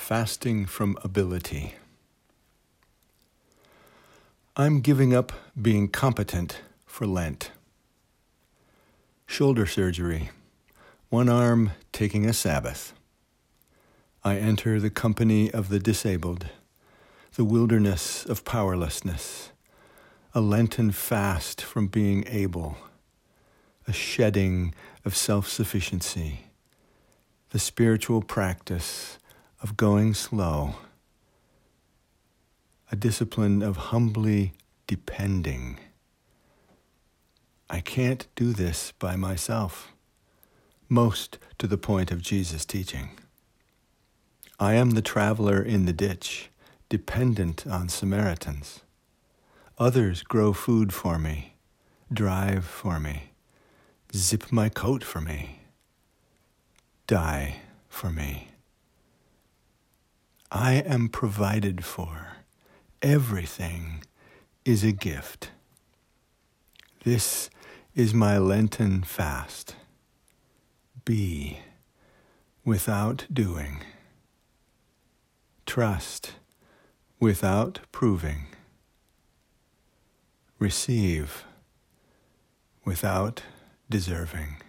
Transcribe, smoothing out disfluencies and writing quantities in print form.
Fasting from ability. I'm giving up being competent for Lent. Shoulder surgery. One arm taking a Sabbath. I enter the company of the disabled, the wilderness of powerlessness, a Lenten fast from being able, a shedding of self-sufficiency, the spiritual practice of going slow, a discipline of humbly depending. I can't do this by myself, most to the point of Jesus' teaching. I am the traveler in the ditch, dependent on Samaritans. Others grow food for me, drive for me, zip my coat for me, die for me. I am provided for. Everything is a gift. This is my Lenten fast. Be without doing. Trust without proving. Receive without deserving.